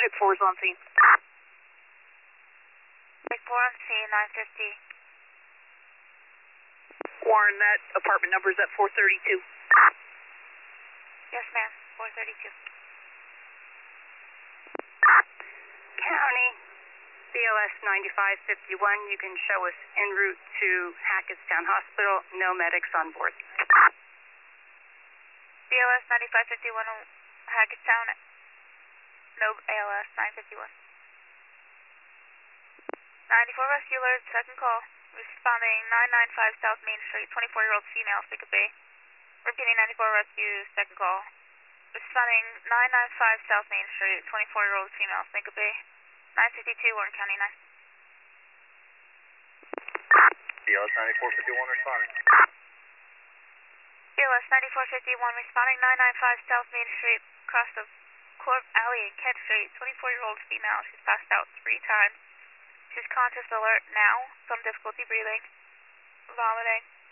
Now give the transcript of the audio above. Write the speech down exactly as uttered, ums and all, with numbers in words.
Medic four is on scene. Medic four on scene, nine fifty. Warren, that apartment number is at four thirty-two. Yes, ma'am, four thirty-two. County, B L S ninety-five fifty-one, you can show us en route to Hackettstown Hospital, no medics on board. B L S ninety-five fifty-one, Hackettstown, no A L S, nine fifty-one. ninety-four Rescue Alert, second call. Responding nine ninety-five South Main Street, twenty-four-year-old female, Sick Bay. Repeating ninety-four Rescue, second call. Responding nine ninety-five South Main Street, twenty-four-year-old female, Sick Bay. nine fifty-two, Warren County nine. B L S ninety-four fifty-one responding. B L S ninety-four fifty-one responding nine ninety-five South Main Street, across the Corp Alley and Kent Street, twenty-four-year-old female. She's passed out three times. She's conscious, alert now, some difficulty breathing, vomiting.